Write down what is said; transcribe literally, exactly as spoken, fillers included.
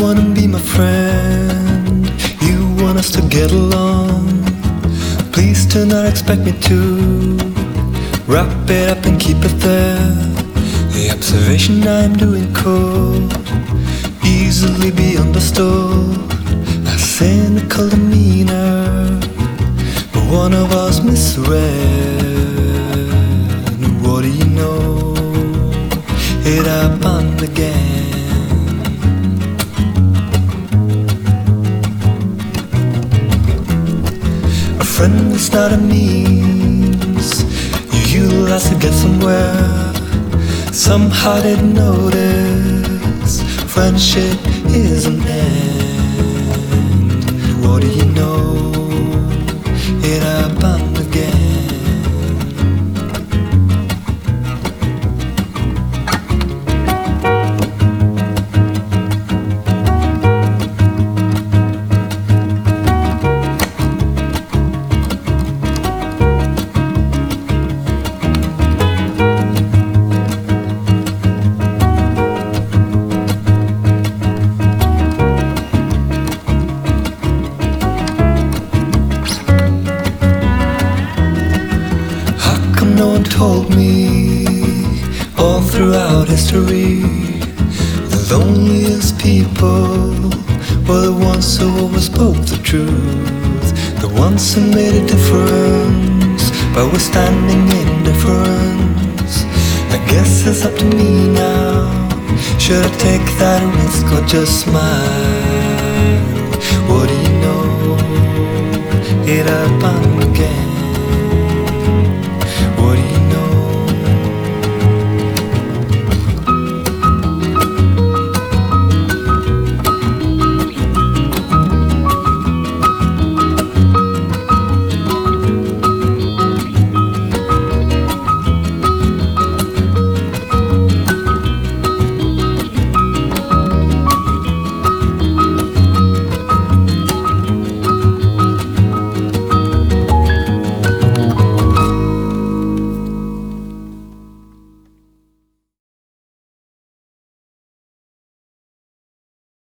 wanna be my friend, you want us to get along. Please do not expect me to wrap it up and keep it there. The observation I'm doing could easily be understood. A cynical demeanor, but one of us misread. What do you know? It happened again. A friend is not a means you utilize to get somewhere. Somehow didn't notice friendship is an end. What do you know? It happened again. No one told me all throughout history the loneliest people were the ones who always spoke the truth, the ones who made a difference by withstanding indifference. I guess it's up to me now. Should I take that risk or just smile? What do you know? It happened again.